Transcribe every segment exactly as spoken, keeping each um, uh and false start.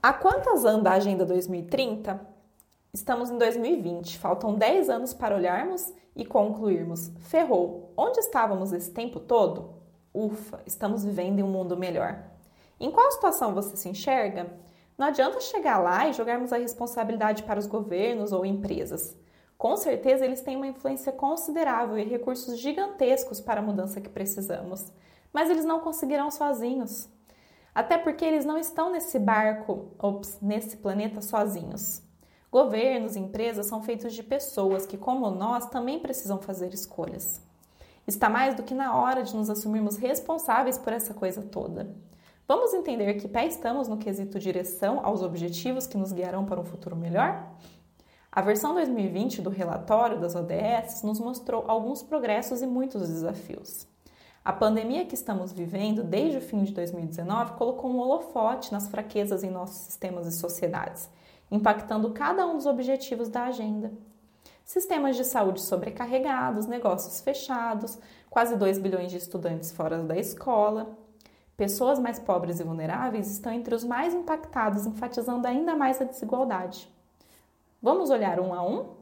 A quantas anda a Agenda dois mil e trinta? Estamos em dois mil e vinte, faltam dez anos para olharmos e concluirmos. Ferrou, onde estávamos esse tempo todo? Ufa, estamos vivendo em um mundo melhor. Em qual situação você se enxerga? Não adianta chegar lá e jogarmos a responsabilidade para os governos ou empresas. Com certeza eles têm uma influência considerável e recursos gigantescos para a mudança que precisamos, mas eles não conseguirão sozinhos. Até porque eles não estão nesse barco, ops, nesse planeta sozinhos. Governos e empresas são feitos de pessoas que, como nós, também precisam fazer escolhas. Está mais do que na hora de nos assumirmos responsáveis por essa coisa toda. Vamos entender que pé estamos no quesito direção aos objetivos que nos guiarão para um futuro melhor? A versão dois mil e vinte do relatório das O D S nos mostrou alguns progressos e muitos desafios. A pandemia que estamos vivendo desde o fim de dois mil e dezenove colocou um holofote nas fraquezas em nossos sistemas e sociedades, impactando cada um dos objetivos da agenda. Sistemas de saúde sobrecarregados, negócios fechados, quase dois bilhões de estudantes fora da escola. Pessoas mais pobres e vulneráveis estão entre os mais impactados, enfatizando ainda mais a desigualdade. Vamos olhar um a um?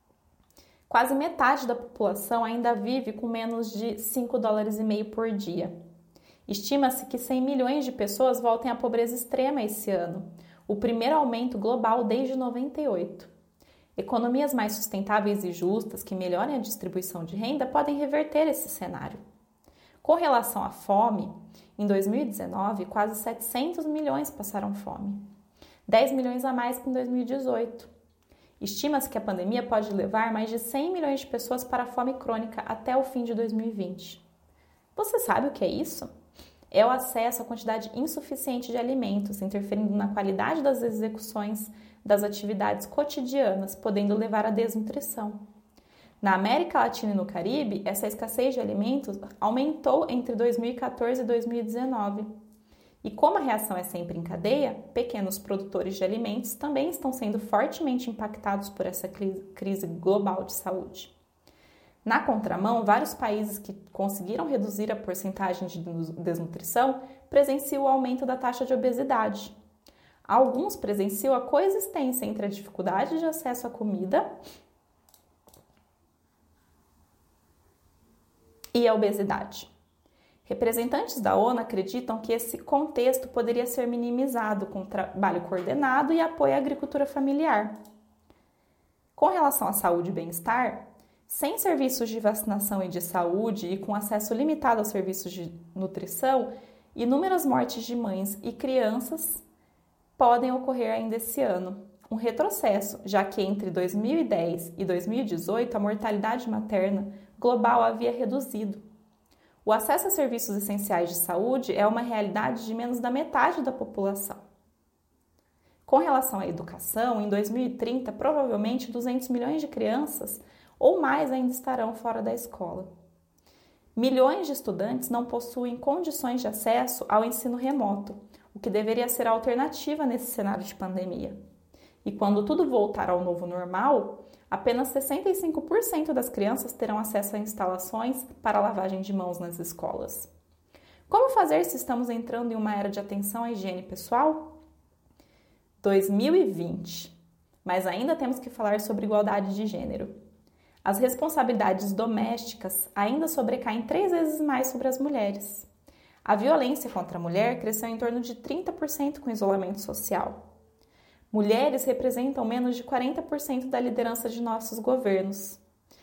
Quase metade da população ainda vive com menos de cinco dólares e meio por dia. Estima-se que cem milhões de pessoas voltem à pobreza extrema esse ano, o primeiro aumento global desde noventa e oito. Economias mais sustentáveis e justas que melhorem a distribuição de renda podem reverter esse cenário. Com relação à fome, em dois mil e dezenove, quase setecentos milhões passaram fome, dez milhões a mais que em dois mil e dezoito. Estima-se que a pandemia pode levar mais de cem milhões de pessoas para a fome crônica até o fim de dois mil e vinte. Você sabe o que é isso? É o acesso à quantidade insuficiente de alimentos, interferindo na qualidade das execuções das atividades cotidianas, podendo levar à desnutrição. Na América Latina e no Caribe, essa escassez de alimentos aumentou entre dois mil e quatorze e dois mil e dezenove. E como a reação é sempre em cadeia, pequenos produtores de alimentos também estão sendo fortemente impactados por essa crise global de saúde. Na contramão, vários países que conseguiram reduzir a porcentagem de desnutrição presenciam o aumento da taxa de obesidade. Alguns presenciam a coexistência entre a dificuldade de acesso à comida e a obesidade. Representantes da ONU acreditam que esse contexto poderia ser minimizado com trabalho coordenado e apoio à agricultura familiar. Com relação à saúde e bem-estar, sem serviços de vacinação e de saúde e com acesso limitado aos serviços de nutrição, inúmeras mortes de mães e crianças podem ocorrer ainda esse ano. Um retrocesso, já que entre dois mil e dez e dois mil e dezoito a mortalidade materna global havia reduzido. O acesso a serviços essenciais de saúde é uma realidade de menos da metade da população. Com relação à educação, em dois mil e trinta, provavelmente duzentos milhões de crianças ou mais ainda estarão fora da escola. Milhões de estudantes não possuem condições de acesso ao ensino remoto, o que deveria ser a alternativa nesse cenário de pandemia. E quando tudo voltar ao novo normal, apenas sessenta e cinco por cento das crianças terão acesso a instalações para lavagem de mãos nas escolas. Como fazer se estamos entrando em uma era de atenção à higiene pessoal? dois mil e vinte. Mas ainda temos que falar sobre igualdade de gênero. As responsabilidades domésticas ainda sobrecaem três vezes mais sobre as mulheres. A violência contra a mulher cresceu em torno de trinta por cento com o isolamento social. Mulheres representam menos de quarenta por cento da liderança de nossos governos.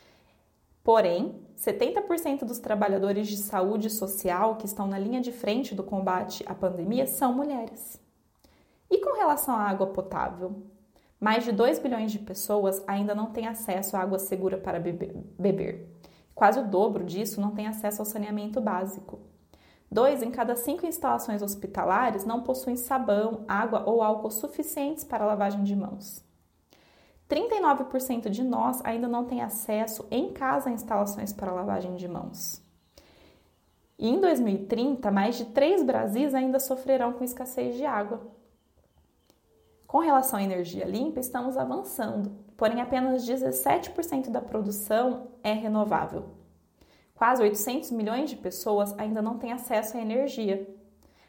Porém, setenta por cento dos trabalhadores de saúde social que estão na linha de frente do combate à pandemia são mulheres. E com relação à água potável? Mais de dois bilhões de pessoas ainda não têm acesso à água segura para beber. Quase o dobro disso não tem acesso ao saneamento básico. Dois em cada cinco instalações hospitalares não possuem sabão, água ou álcool suficientes para a lavagem de mãos. trinta e nove por cento de nós ainda não tem acesso em casa a instalações para a lavagem de mãos. E em dois mil e trinta, mais de três Brasis ainda sofrerão com escassez de água. Com relação à energia limpa, estamos avançando, porém apenas dezessete por cento da produção é renovável. Quase oitocentos milhões de pessoas ainda não têm acesso à energia.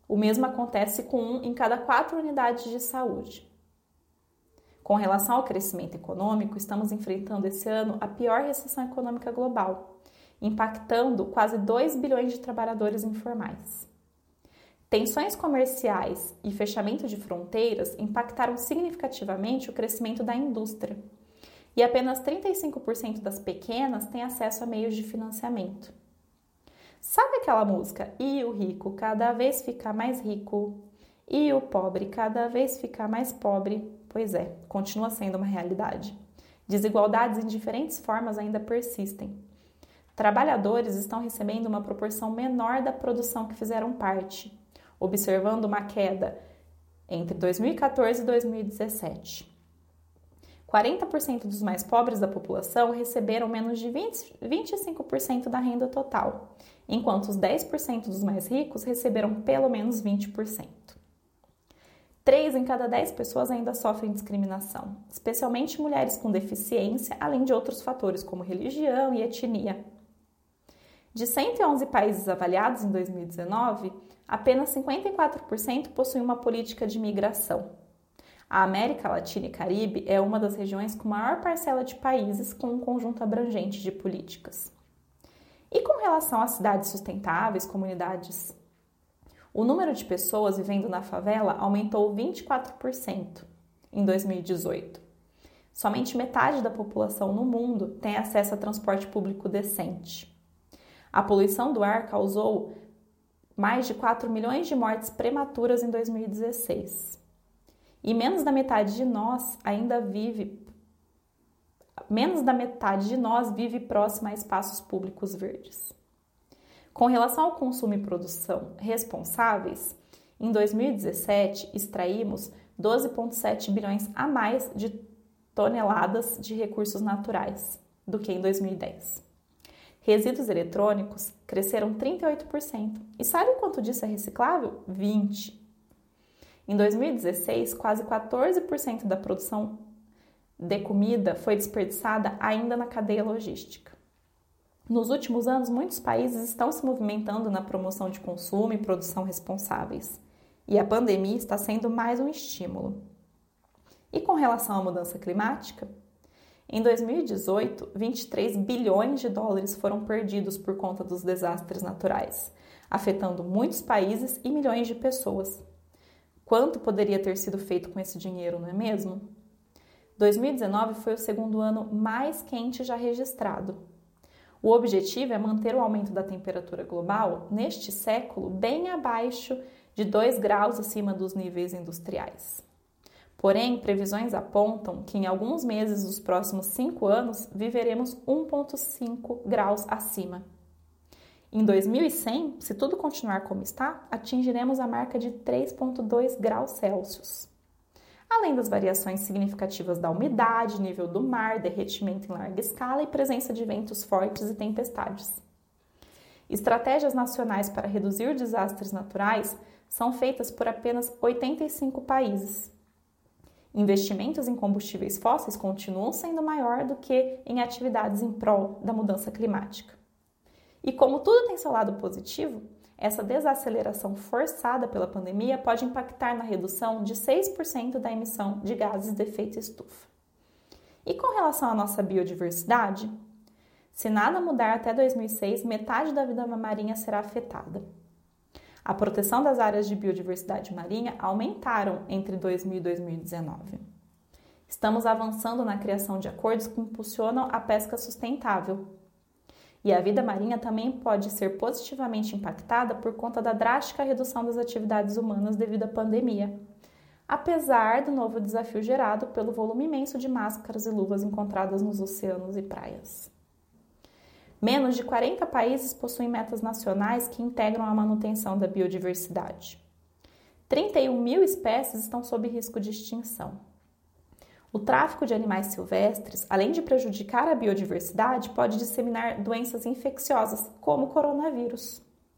O mesmo acontece com um em cada quatro unidades de saúde. Com relação ao crescimento econômico, estamos enfrentando esse ano a pior recessão econômica global, impactando quase dois bilhões de trabalhadores informais. Tensões comerciais e fechamento de fronteiras impactaram significativamente o crescimento da indústria, e apenas trinta e cinco por cento das pequenas têm acesso a meios de financiamento. Sabe aquela música? E o rico cada vez fica mais rico, e o pobre cada vez fica mais pobre? Pois é, continua sendo uma realidade. Desigualdades em diferentes formas ainda persistem. Trabalhadores estão recebendo uma proporção menor da produção que fizeram parte, observando uma queda entre dois mil e quatorze e dois mil e dezessete. quarenta por cento dos mais pobres da população receberam menos de vinte, vinte e cinco por cento da renda total, enquanto os dez por cento dos mais ricos receberam pelo menos vinte por cento. três em cada dez pessoas ainda sofrem discriminação, especialmente mulheres com deficiência, além de outros fatores como religião e etnia. De cento e onze países avaliados em dois mil e dezenove, apenas cinquenta e quatro por cento possuem uma política de migração. A América Latina e Caribe é uma das regiões com maior parcela de países com um conjunto abrangente de políticas. E com relação às cidades sustentáveis, comunidades, o número de pessoas vivendo na favela aumentou vinte e quatro por cento em dois mil e dezoito. Somente metade da população no mundo tem acesso a transporte público decente. A poluição do ar causou mais de quatro milhões de mortes prematuras em dois mil e dezesseis. E menos da metade de nós ainda vive menos da metade de nós vive próxima a espaços públicos verdes. Com relação ao consumo e produção responsáveis, em dois mil e dezessete extraímos doze vírgula sete bilhões a mais de toneladas de recursos naturais do que em dois mil e dez. Resíduos eletrônicos cresceram trinta e oito por cento. E sabe quanto disso é reciclável? vinte por cento. Em dois mil e dezesseis, quase quatorze por cento da produção de comida foi desperdiçada ainda na cadeia logística. Nos últimos anos, muitos países estão se movimentando na promoção de consumo e produção responsáveis. E a pandemia está sendo mais um estímulo. E com relação à mudança climática? Em dois mil e dezoito, vinte e três bilhões de dólares foram perdidos por conta dos desastres naturais, afetando muitos países e milhões de pessoas. Quanto poderia ter sido feito com esse dinheiro, não é mesmo? dois mil e dezenove foi o segundo ano mais quente já registrado. O objetivo é manter o aumento da temperatura global neste século bem abaixo de dois graus acima dos níveis industriais. Porém, previsões apontam que em alguns meses dos próximos cinco anos viveremos um vírgula cinco graus acima. Em dois mil e cem, se tudo continuar como está, atingiremos a marca de três vírgula dois graus Celsius. Além das variações significativas da umidade, nível do mar, derretimento em larga escala e presença de ventos fortes e tempestades. Estratégias nacionais para reduzir desastres naturais são feitas por apenas oitenta e cinco países. Investimentos em combustíveis fósseis continuam sendo maior do que em atividades em prol da mudança climática. E como tudo tem seu lado positivo, essa desaceleração forçada pela pandemia pode impactar na redução de seis por cento da emissão de gases de efeito estufa. E com relação à nossa biodiversidade, se nada mudar até dois mil e seis, metade da vida marinha será afetada. A proteção das áreas de biodiversidade marinha aumentaram entre dois mil e dois mil e dezenove. Estamos avançando na criação de acordos que impulsionam a pesca sustentável. E a vida marinha também pode ser positivamente impactada por conta da drástica redução das atividades humanas devido à pandemia, apesar do novo desafio gerado pelo volume imenso de máscaras e luvas encontradas nos oceanos e praias. Menos de quarenta países possuem metas nacionais que integram a manutenção da biodiversidade. trinta e um mil espécies estão sob risco de extinção. O tráfico de animais silvestres, além de prejudicar a biodiversidade, pode disseminar doenças infecciosas, como o coronavírus.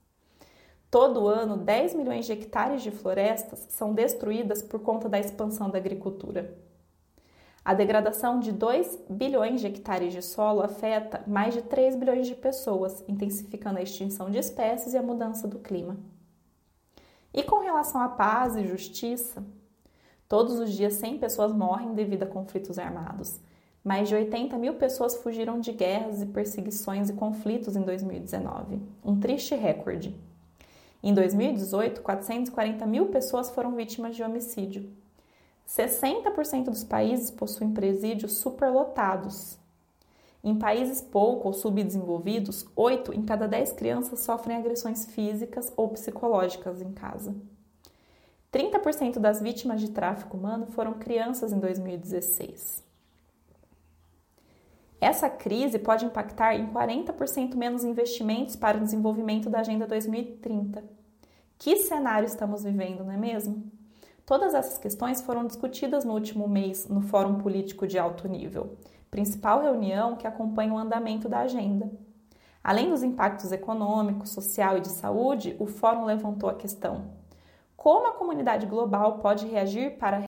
Todo ano, dez milhões de hectares de florestas são destruídas por conta da expansão da agricultura. A degradação de dois bilhões de hectares de solo afeta mais de três bilhões de pessoas, intensificando a extinção de espécies e a mudança do clima. E com relação à paz e justiça, todos os dias cem pessoas morrem devido a conflitos armados. Mais de oitenta mil pessoas fugiram de guerras e perseguições e conflitos em dois mil e dezenove, um triste recorde. Em dois mil e dezoito, quatrocentas e quarenta mil pessoas foram vítimas de homicídio. sessenta por cento dos países possuem presídios superlotados. Em países pouco ou subdesenvolvidos, oito em cada dez crianças sofrem agressões físicas ou psicológicas em casa. trinta por cento das vítimas de tráfico humano foram crianças em dois mil e dezesseis. Essa crise pode impactar em quarenta por cento menos investimentos para o desenvolvimento da Agenda dois mil e trinta. Que cenário estamos vivendo, não é mesmo? Todas essas questões foram discutidas no último mês no Fórum Político de Alto Nível, principal reunião que acompanha o andamento da agenda. Além dos impactos econômicos, social e de saúde, o Fórum levantou a questão: como a comunidade global pode reagir para